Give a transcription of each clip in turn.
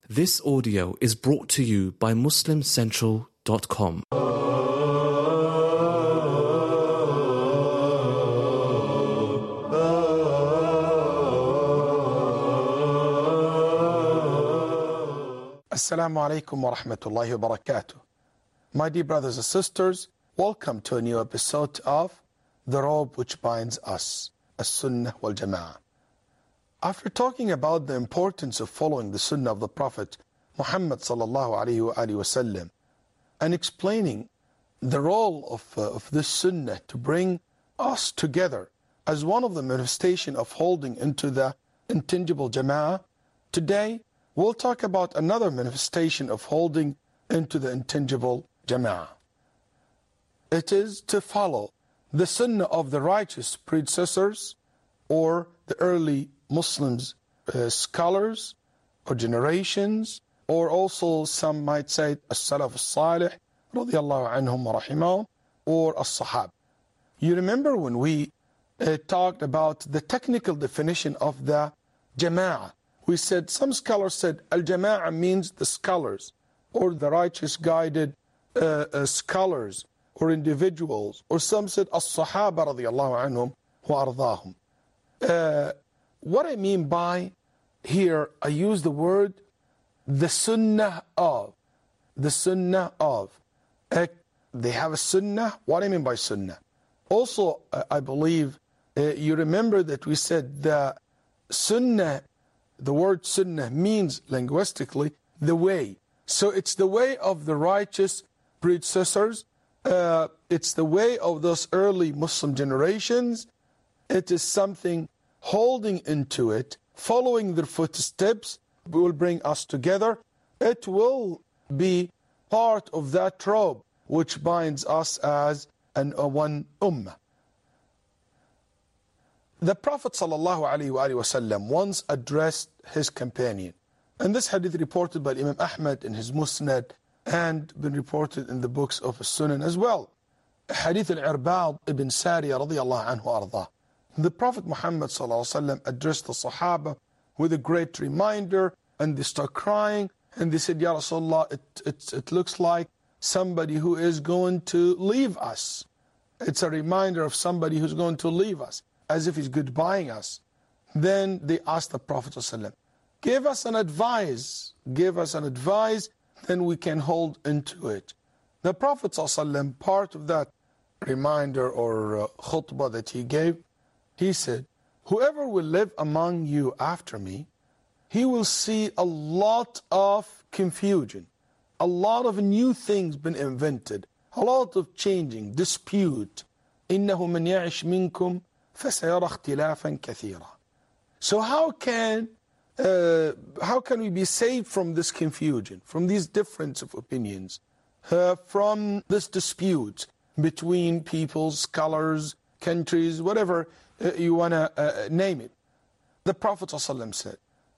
This audio is brought to you by MuslimCentral.com. Assalamu alaikum wa rahmatullahi wa barakatuh. My dear brothers and sisters, welcome to a new episode of The Robe Which Binds Us, As-Sunnah wal Jama'ah. After talking about the importance of following the Sunnah of the Prophet Muhammad sallallahu alayhi wa sallam, and explaining the role of this Sunnah to bring us together as one of the manifestations of holding into the intangible Jama'ah, today we'll talk about another manifestation of holding into the intangible Jama'ah. It is to follow the Sunnah of the righteous predecessors or the early Muslims, scholars or generations, or also some might say As-Salaf As-Salih radiyallahu anhum wa rahimahum, or As-Sahab. You remember when we talked about the technical definition of the Jama'ah. We said, some scholars said Al-Jama'ah means the scholars or the righteous guided scholars or individuals, or some said As-Sahaba radiyallahu anhum wa ardahum. What I mean by here, I use the word the Sunnah of. The Sunnah of. They have a Sunnah. What I mean by Sunnah? Also, I believe you remember that we said the Sunnah, the word Sunnah means linguistically the way. So it's the way of the righteous predecessors. It's the way of those early Muslim generations. It is something holding into it, following their footsteps, will bring us together. It will be part of that robe which binds us as one ummah. The Prophet ﷺ once addressed his companion, and this hadith reported by Imam Ahmad in his Musnad and been reported in the books of Sunan as well. Hadith al-Irbad ibn Sariya radiyallahu anhu ardah. The Prophet Muhammad ﷺ addressed the Sahaba with a great reminder, and they start crying, and they said, Ya Rasulullah, it looks like somebody who is going to leave us. It's a reminder of somebody who's going to leave us, as if he's goodbying us. Then they asked the Prophet ﷺ, give us an advice, then we can hold into it. The Prophet ﷺ, part of that reminder or khutbah that he gave, he said, whoever will live among you after me, he will see a lot of confusion, a lot of new things been invented, a lot of changing, dispute. إِنَّهُ مَنْ يَعِشْ مِنْكُمْ فَسَيَرَى اخْتِلَافًا كَثِيرًا. So how can we be saved from this confusion, from these difference of opinions, from this dispute between people, scholars, countries, whatever you want to name it? The Prophet ﷺ said,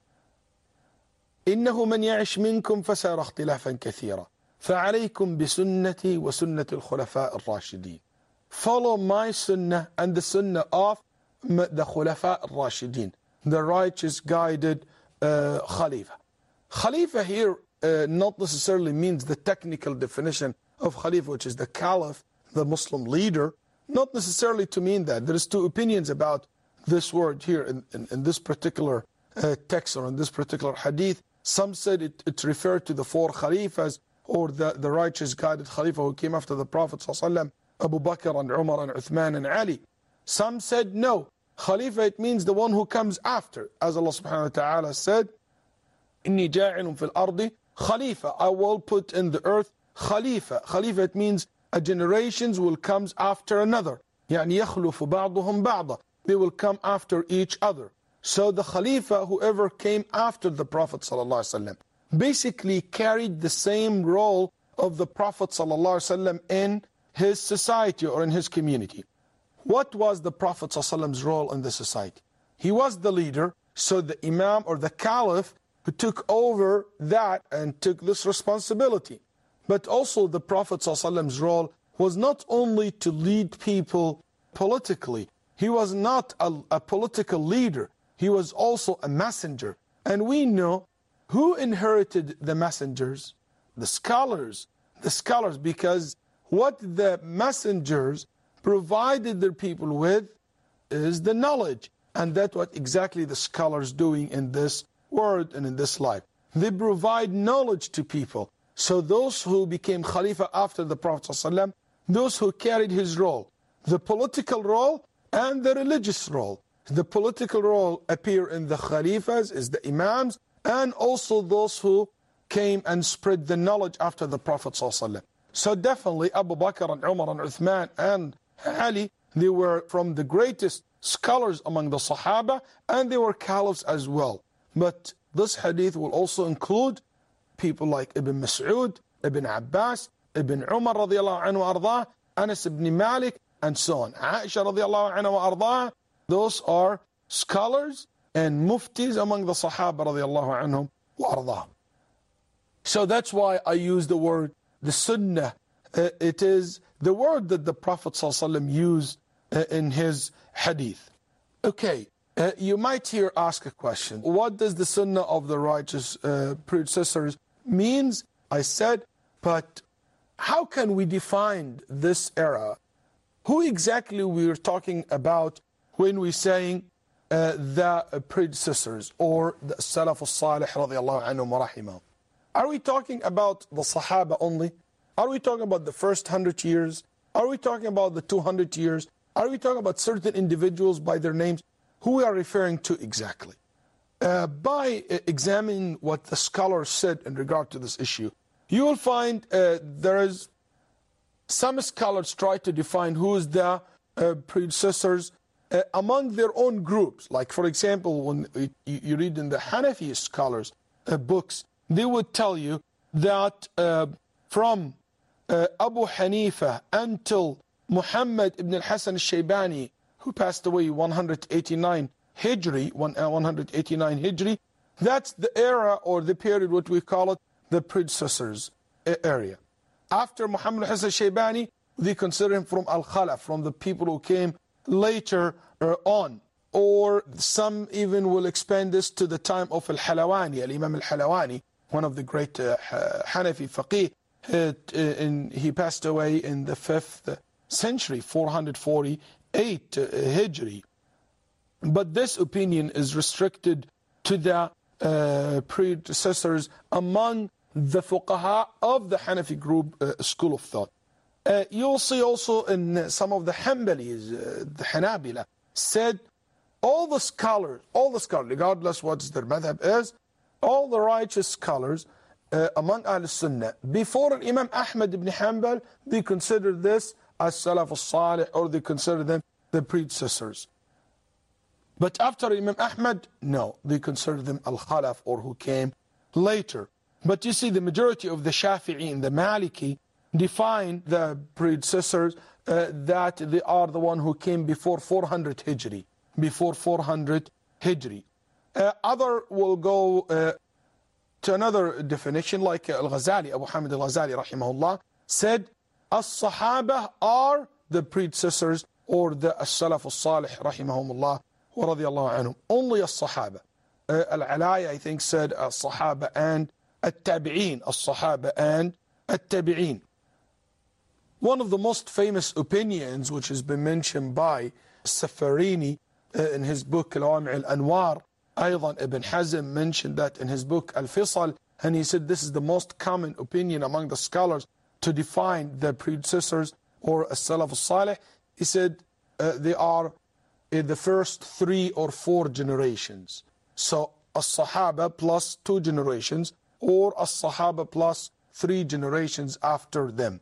إِنَّهُ مَنْ يَعِشْ مِنْكُمْ فَسَيَرَى اخْتِلَافًا كَثِيرًا فَعَلَيْكُمْ بِسُنَّتِي وَسُنَّةِ الْخُلَفَاءِ الرَّاشِدِينَ. Follow my sunnah and the sunnah of the Khulafa al-Rashidin, the righteous guided Khalifa. Khalifa here not necessarily means the technical definition of Khalifa, which is the Caliph, the Muslim leader. Not necessarily to mean that. There is two opinions about this word here in this particular text or in this particular hadith. Some said it referred to the four Khalifas or the righteous guided Khalifa who came after the Prophet ﷺ, Abu Bakr and Umar and Uthman and Ali. Some said no, Khalifa, it means the one who comes after. As Allah subhanahu wa ta'ala said, إِنِّي جَاعِلٌ فِي الْأَرْضِ Khalifa, I will put in the earth Khalifa. Khalifa, it means a generations will come after another. يعني يخلف بعضهم بعضا. They will come after each other. So the Khalifa, whoever came after the Prophet ﷺ, basically carried the same role of the Prophet ﷺ in his society or in his community. What was the Prophet ﷺ's role in the society? He was the leader, so the Imam or the Caliph who took over that and took this responsibility. But also the Prophet ﷺ's role was not only to lead people politically. He was not a political leader. He was also a messenger. And we know who inherited the messengers? The scholars. The scholars, because what the messengers provided their people with is the knowledge. And that's what exactly the scholars doing in this world and in this life. They provide knowledge to people. So those who became Khalifa after the Prophet ﷺ, those who carried his role, the political role and the religious role. The political role appear in the Khalifas, is the Imams, and also those who came and spread the knowledge after the Prophet ﷺ. So definitely Abu Bakr and Umar and Uthman and Ali, they were from the greatest scholars among the Sahaba, and they were caliphs as well. But this hadith will also include people like Ibn Mas'ud, Ibn Abbas, Ibn Umar radiallahu anhu ardah, Anas ibn Malik, and so on. Aisha radiallahu anhu ardah, those are scholars and muftis among the Sahaba radiallahu anhum wa ardah. So that's why I use the word, the Sunnah. It is the word that the Prophet ﷺ used in his hadith. Okay, you might here ask a question. What does the Sunnah of the righteous predecessors means? I said, but how can we define this era? Who exactly we are talking about when we're saying the predecessors or the Salaf al-Salih radiallahu anhum wa rahimahum? Are we talking about the Sahaba only? Are we talking about the first 100 years? Are we talking about the 200 years? Are we talking about certain individuals by their names? Who we are referring to exactly? By examining what the scholars said in regard to this issue, you will find there is some scholars try to define who is the predecessors among their own groups. Like for example, when you read in the Hanafi scholars books, they would tell you that from Abu Hanifa until Muhammad ibn al-Hasan al-Shaybani, who passed away 189 Hijri, 189 Hijri, that's the era or the period what we call it the predecessors area. After Muhammad al-Hasan al-Shaybani, they consider him from al-Khalaf, from the people who came later on. Or some even will expand this to the time of al-Halawani, al-Imam al-Halawani, one of the great Hanafi faqih. He passed away in the 5th century, 448 Hijri. But this opinion is restricted to the predecessors among the fuqaha of the Hanafi group school of thought. You'll see also in some of the Hanbalis, the Hanabila, said all the scholars, regardless what their madhab is, all the righteous scholars among Ahl-Sunnah, before Imam Ahmad ibn Hanbal, they consider this as Salaf al-Salih, or they consider them the predecessors. But after Imam Ahmad, no, they consider them al-Khalaf, or who came later. But you see, the majority of the Shafi'i and the Maliki define the predecessors that they are the one who came before 400 Hijri. Before 400 Hijri. Other will go to another definition, like Al-Ghazali, Abu Hamid Al-Ghazali rahimahullah, said, As-Sahaba are the predecessors, or the As-Salaf Al-Salih rahimahumullah wa radiyallahu anhum. Only As-Sahaba. Al-Alai, I think, said As-Sahaba and At-Tabi'een. As-Sahaba and At-Tabi'een. One of the most famous opinions, which has been mentioned by Safarini in his book Al-Awami' Al-Anwar, Aydan Ibn Hazm mentioned that in his book Al-Fisal, and he said this is the most common opinion among the scholars to define the predecessors or As-Salaf Al-Salih. He said they are in the first 3 or 4 generations. So As-Sahaba plus 2 generations, or As-Sahaba plus 3 generations after them.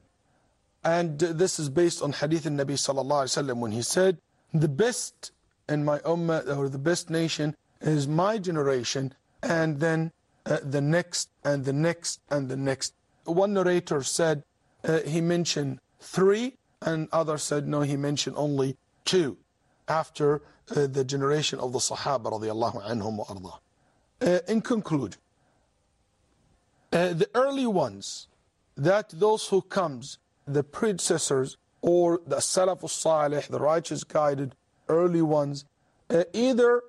And this is based on Hadith al-Nabi sallallahu alayhi wa sallam, when he said, the best in my ummah, or the best nation, is my generation, and then the next, and the next, and the next. One narrator said he mentioned 3, and others said no, he mentioned only 2, after the generation of the Sahaba radiallahu anhum wa ardah. In conclusion, the early ones, that those who comes, the predecessors, or the Salaf al-Salih, the righteous guided early ones, either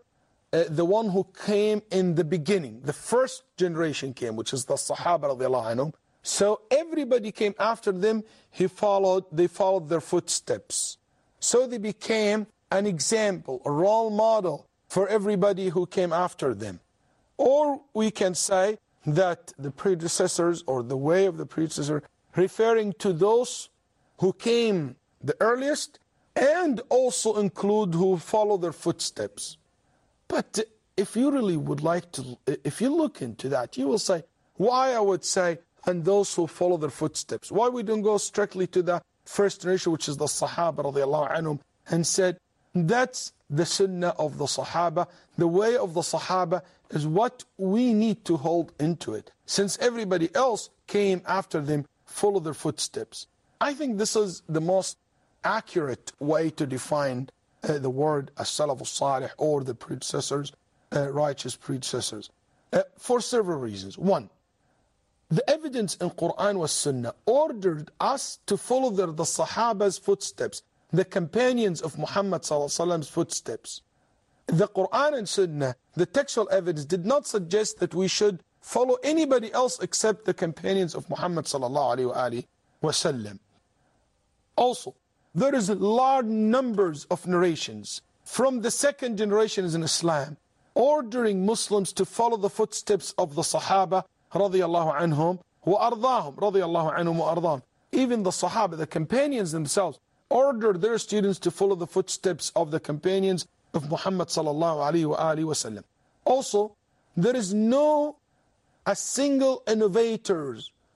the one who came in the beginning. The first generation came, which is the Sahaba radiallahu anhum. So everybody came after them, they followed their footsteps. So they became an example, a role model for everybody who came after them. Or we can say that the predecessors, or the way of the predecessor, referring to those who came the earliest, and also include who follow their footsteps. But if you really would like to, if you look into that, you will say, why I would say, and those who follow their footsteps? Why we don't go strictly to the first generation, which is the Sahaba radiallahu anhum, and said, that's the sunnah of the Sahaba, the way of the Sahaba is what we need to hold into it. Since everybody else came after them, follow their footsteps. I think this is the most accurate way to define the word as-salaf al-salih, or the predecessors, righteous predecessors, for several reasons. One, the evidence in Quran was Sunnah ordered us to follow the Sahaba's footsteps, the companions of Muhammad ﷺ's footsteps. The Quran and Sunnah, the textual evidence, did not suggest that we should follow anybody else except the companions of Muhammad ﷺ. Also, there is large numbers of narrations from the second generations in Islam ordering Muslims to follow the footsteps of the Sahaba radiyallahu anhum wa ardahum radiyallahu anhum wa ardahum. Even the Sahaba, the companions themselves, ordered their students to follow the footsteps of the companions of Muhammad sallallahu alaihi wasallam. Also, there is no a single innovator,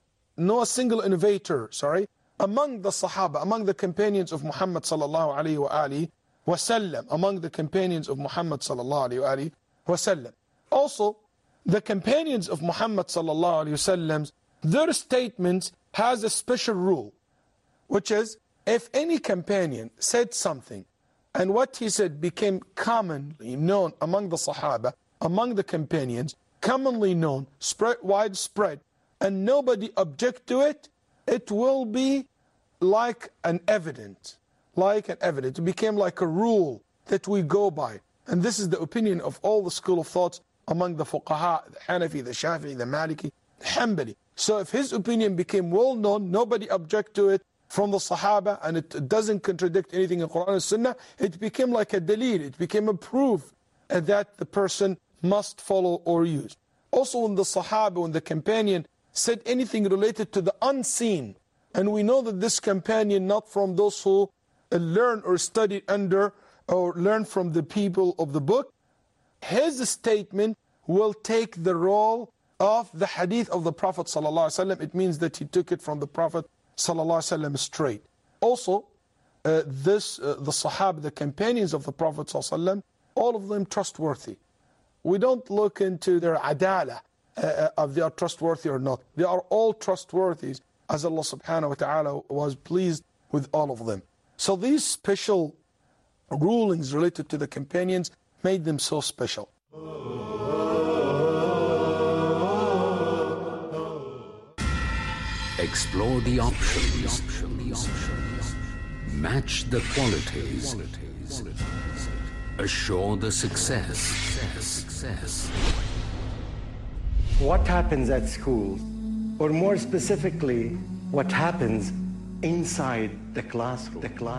among the Sahaba, among the companions of Muhammad sallallahu alaihi wasallam, among the companions of Muhammad sallallahu alaihi wasallam. Also, the companions of Muhammad sallallahu alaihi wasallam, their statements has a special rule, which is, if any companion said something, and what he said became commonly known among the Sahaba, among the companions, commonly known, widespread, and nobody object to it, it will be like an evidence. It became like a rule that we go by. And this is the opinion of all the school of thoughts among the fuqaha, the Hanafi, the Shafi'i, the Maliki, the Hanbali. So if his opinion became well known, nobody object to it from the Sahaba, and it doesn't contradict anything in Quran and Sunnah, it became like a dalil, it became a proof that the person must follow or use. Also, when the Sahaba, when the companion said anything related to the unseen, and we know that this companion, not from those who learn or study under or learn from the people of the book, his statement will take the role of the hadith of the Prophet ﷺ. It means that he took it from the Prophet ﷺ straight. Also, the Sahaba, the companions of the Prophet ﷺ, all of them trustworthy. We don't look into their adala, if they are trustworthy or not. They are all trustworthy, as Allah subhanahu wa ta'ala was pleased with all of them. So these special rulings related to the companions made them so special. Explore the options. Match the qualities. Assure the success. What happens at school, or more specifically, what happens inside the classroom.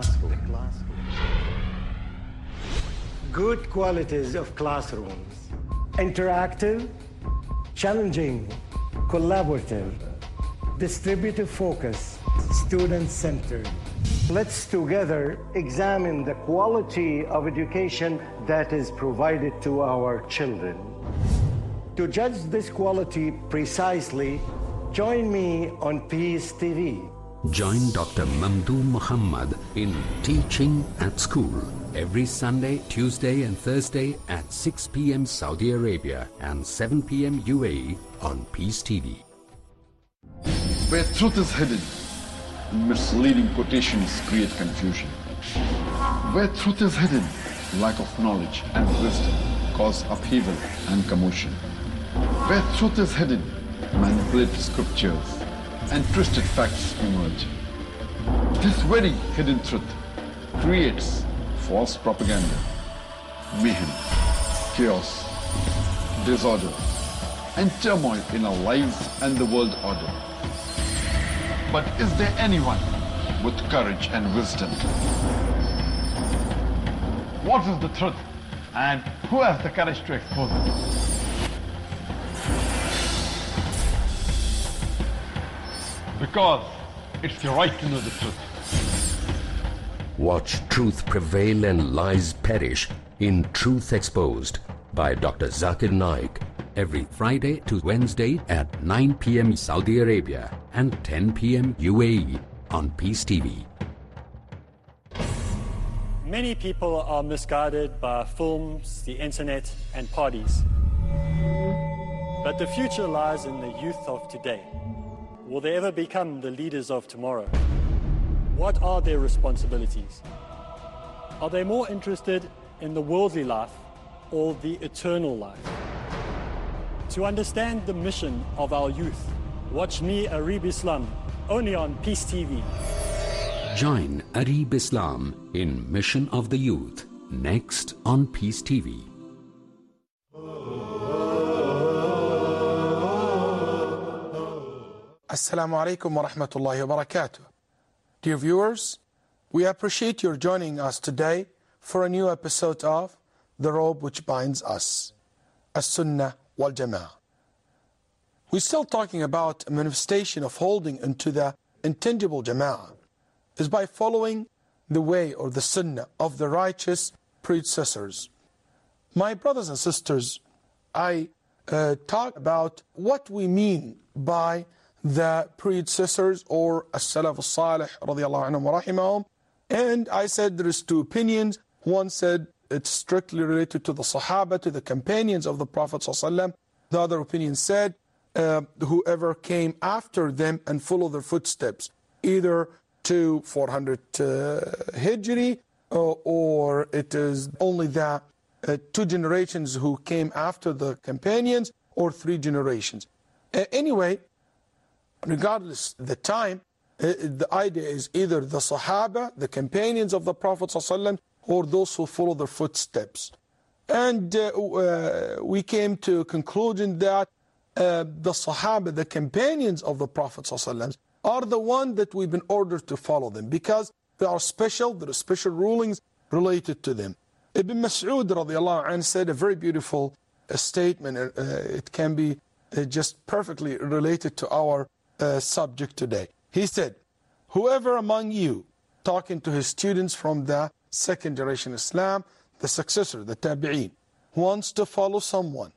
Good qualities of classrooms: interactive, challenging, collaborative, distributive focus, student-centered. Let's together examine the quality of education that is provided to our children. To judge this quality precisely, join me on Peace TV. Join Dr. Mamdou Muhammad in Teaching at School every Sunday, Tuesday and Thursday at 6 p.m. Saudi Arabia and 7 p.m. UAE on Peace TV. Where truth is hidden, misleading quotations create confusion. Where truth is hidden, lack of knowledge and wisdom cause upheaval and commotion. Where truth is hidden, manipulated scriptures and twisted facts emerge. This very hidden truth creates false propaganda, mayhem, chaos, disorder, and turmoil in our lives and the world order. But is there anyone with courage and wisdom? What is the truth, and who has the courage to expose it? Because it's your right to know the truth. Watch truth prevail and lies perish in Truth Exposed by Dr. Zakir Naik every Friday to Wednesday at 9 p.m. Saudi Arabia and 10 p.m. UAE on Peace TV. Many people are misguided by films, the internet, and parties. But the future lies in the youth of today. Will they ever become the leaders of tomorrow? What are their responsibilities? Are they more interested in the worldly life or the eternal life? To understand the mission of our youth, watch me, Arib Islam, only on Peace TV. Join Arib Islam in Mission of the Youth, next on Peace TV. Assalamu alaikum wa rahmatullahi wa barakatuh. Dear viewers, we appreciate your joining us today for a new episode of The Robe Which Binds Us, As-Sunnah wal Jama'ah. We're still talking about a manifestation of holding into the intangible Jama'ah is by following the way or the Sunnah of the righteous predecessors. My brothers and sisters, I talk about what we mean by the predecessors or As-Salaf As-Salih radiyallahu anhum wa rahimahum. And I said there is two opinions. One said it's strictly related to the Sahaba, to the companions of the Prophet ﷺ. The other opinion said whoever came after them and follow their footsteps, either to 400 Hijri or it is only the two generations who came after the companions or three generations. Anyway, regardless the time, the idea is either the Sahaba, the companions of the Prophet ﷺ, or those who follow their footsteps. And we came to a conclusion that the Sahaba, the companions of the Prophet ﷺ, are the one that we've been ordered to follow them because they are special, there are special rulings related to them. Ibn Mas'ud radiallahu anh said a very beautiful statement. It can be just perfectly related to our subject today. He said, whoever among you, talking to his students from the second generation Islam, the successor, the Tabi'een, wants to follow someone,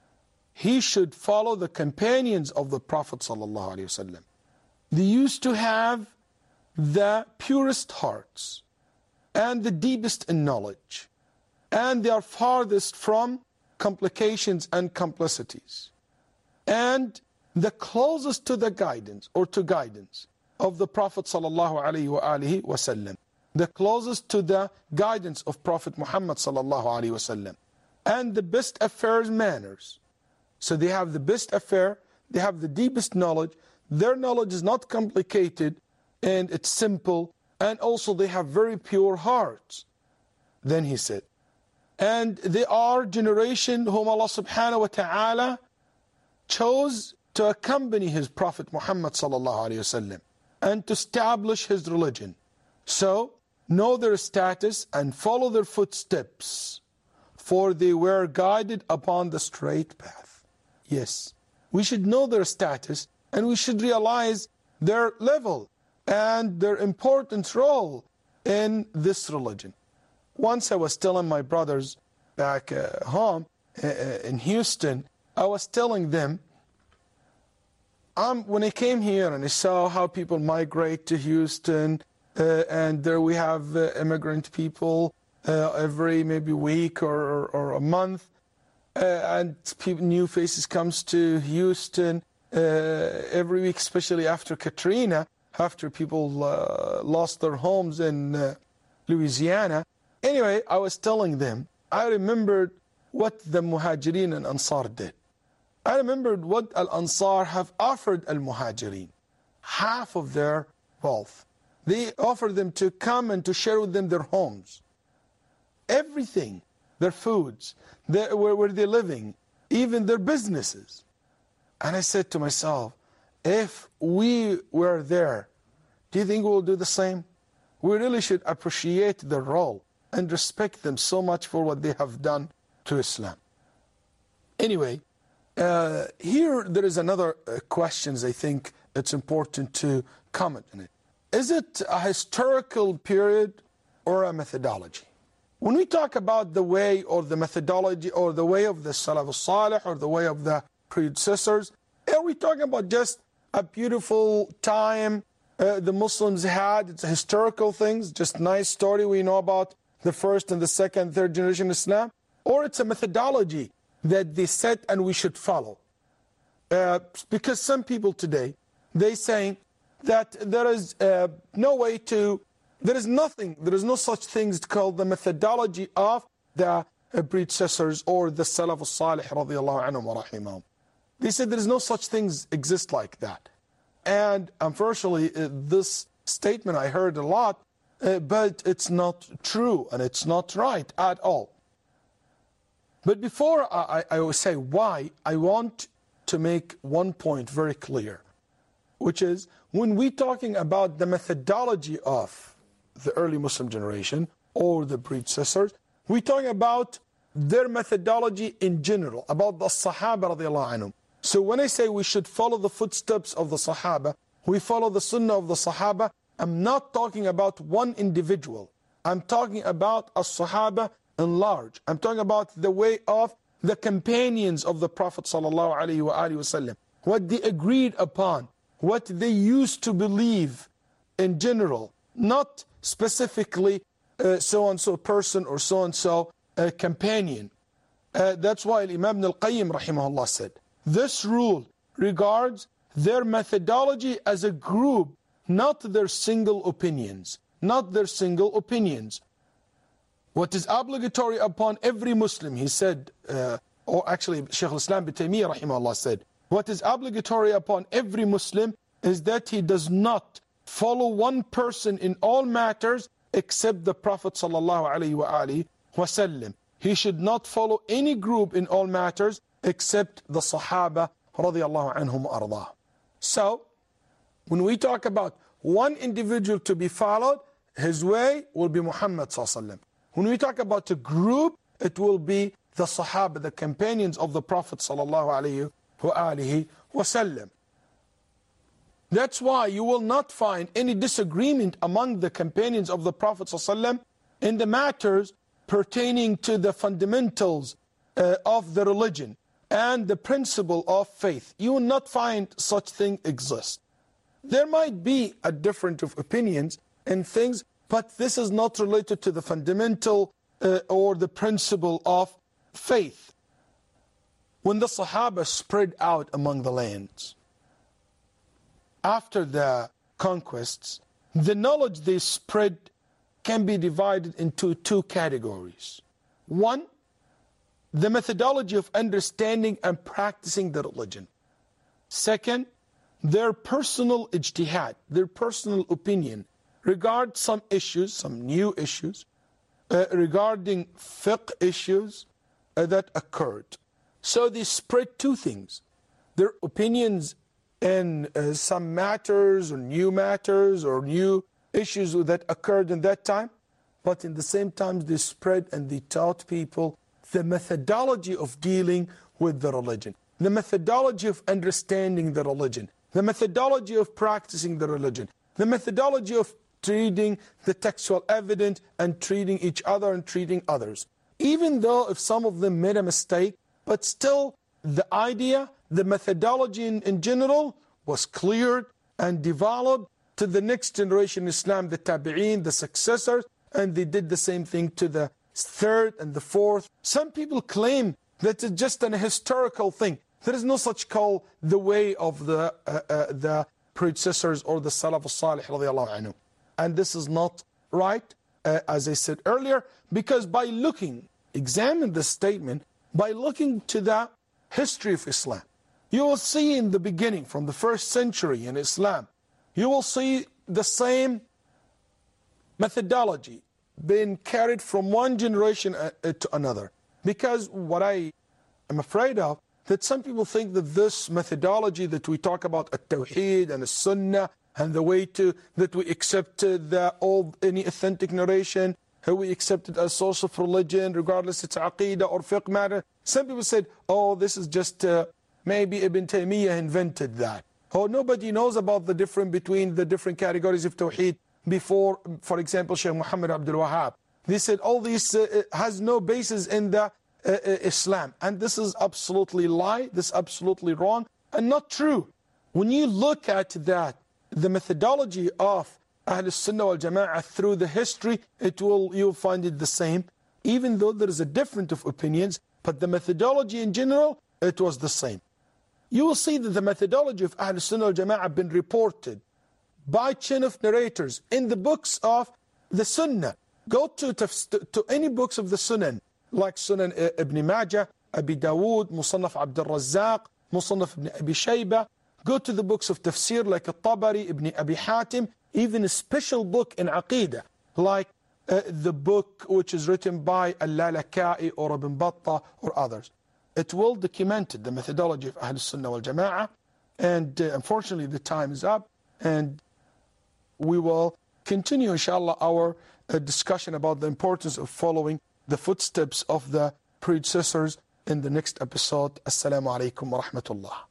he should follow the companions of the Prophet sallallahu alaihi wasallam. They used to have the purest hearts and the deepest in knowledge, and they are farthest from complications and complicities, and the closest to the guidance or to guidance of the Prophet sallallahu alaihi wasallam, the closest to the guidance of Prophet Muhammad sallallahu alaihi wasallam, and the best affairs manners. So they have the best affair, they have the deepest knowledge, their knowledge is not complicated and it's simple, and also they have very pure hearts. Then he said, and they are generation whom Allah subhanahu wa ta'ala chose to accompany his Prophet Muhammad sallallahu alaihi wasallam and to establish his religion. So know their status and follow their footsteps, for they were guided upon the straight path. Yes, we should know their status and we should realize their level and their important role in this religion. Once I was telling my brothers back home in Houston, I was telling them, when I came here and I saw how people migrate to Houston, and there we have immigrant people every maybe week or a month, and new faces comes to Houston every week, especially after Katrina, after people lost their homes in Louisiana. Anyway, I was telling them, I remembered what the Muhajirin and Ansar did. I remembered what Al-Ansar have offered Al-Muhajirin, half of their wealth. They offered them to come and to share with them their homes. Everything. their foods, where they're living, even their businesses. And I said to myself, if we were there, do you think we'll do the same? We really should appreciate their role and respect them so much for what they have done to Islam. Anyway, here there is another questions I think it's important to comment on it. Is it a historical period or a methodology? When we talk about the way or the methodology or the way of the Salaf al-Salih or the way of the predecessors, are we talking about just a beautiful time the Muslims had? It's historical things, just nice story we know about the first and the second, third generation Islam? Or it's a methodology that they set and we should follow? Because some people today, they saying that there is no way to, there is no such things called the methodology of the predecessors or the Salaf al-Salih radiyallahu anhum wa rahimahum. They said there is no such things exist like that. And unfortunately, this statement I heard a lot, but it's not true and it's not right at all. But before I will say why, I want to make one point very clear, which is when we're talking about the methodology of the early Muslim generation or the predecessors, we're talking about their methodology in general, about the Sahaba radiallahu anhum. So when I say we should follow the footsteps of the Sahaba, we follow the Sunnah of the Sahaba, I'm not talking about one individual. I'm talking about a Sahaba in large. I'm talking about the way of the companions of the Prophet sallallahu alaihi wasallam, what they agreed upon, what they used to believe in general, not specifically so-and-so person or so-and-so companion. That's why Imam Ibn al-Qayyim rahimahullah said, this rule regards their methodology as a group, not their single opinions. Not their single opinions. What is obligatory upon every Muslim, he said, or actually Shaykh al-Islam ibn Taymiyyah rahimahullah said, what is obligatory upon every Muslim is that he does not follow one person in all matters except the Prophet sallallahu alaihi wasallam. He should not follow any group in all matters except the Sahaba radiyallahu anhum ardah. So, when we talk about one individual to be followed, his way will be Muhammad sallallahu alaihi wasallam. When we talk about a group, it will be the Sahaba, the companions of the Prophet sallallahu alaihi wasallam. That's why you will not find any disagreement among the companions of the Prophet ﷺ in the matters pertaining to the fundamentals of the religion and the principle of faith. You will not find such thing exist. There might be a difference of opinions and things, but this is not related to the fundamental or the principle of faith. When the Sahaba spread out among the lands, after the conquests, the knowledge they spread can be divided into two categories. One, the methodology of understanding and practicing the religion. Second, their personal ijtihad, their personal opinion regarding some issues, some new issues, regarding fiqh issues that occurred. So they spread two things, their opinions in some matters or new issues that occurred in that time, but in the same time they spread and they taught people the methodology of dealing with the religion, the methodology of understanding the religion, the methodology of practicing the religion, the methodology of treating the textual evidence and treating each other and treating others. Even though if some of them made a mistake, but still the idea, the methodology in general was cleared and developed to the next generation Islam, the Tabi'een, the successors, and they did the same thing to the third and the fourth. Some people claim that it's just an historical thing. There is no such call the way of the predecessors or the Salaf al-Salih radiyallahu anhu. And this is not right, as I said earlier, because by examine the statement, by looking to the history of Islam, you will see in the beginning, from the first century in Islam, you will see the same methodology, been carried from one generation to another. Because what I am afraid of, that some people think that this methodology that we talk about, at-tawheed and as-sunnah, and the way that we accept any authentic narration, how we accept it as source of religion, regardless it's aqidah or fiqh matter. Some people said, oh, this is just maybe Ibn Taymiyyah invented that. Oh, nobody knows about the difference between the different categories of tawheed before, for example, Shaykh Muhammad Abdul Wahhab. They said all this has no basis in the Islam. And this is absolutely lie, this is absolutely wrong, and not true. When you look at that, the methodology of Ahl Sunnah wal Jama'ah through the history, you'll find it the same, even though there is a difference of opinions, but the methodology in general, it was the same. You will see that the methodology of Ahl Sunnah wal Jama'ah have been reported by chain of narrators in the books of the Sunnah. Go to any books of the Sunan, like Sunan Ibn Majah, Abi Dawood, Musannaf Abdul Razzaq, Musannaf Ibn Abi Shayba. Go to the books of tafsir like Al-Tabari, Ibn Abi Hatim, even a special book in Aqidah, like the book which is written by Al-Lalaka'i or Ibn Battah or others. It will document the methodology of Ahl Sunnah wal Jama'ah, and unfortunately the time is up, and we will continue inshallah our discussion about the importance of following the footsteps of the predecessors in the next episode. Assalamu alaikum wa rahmatullah.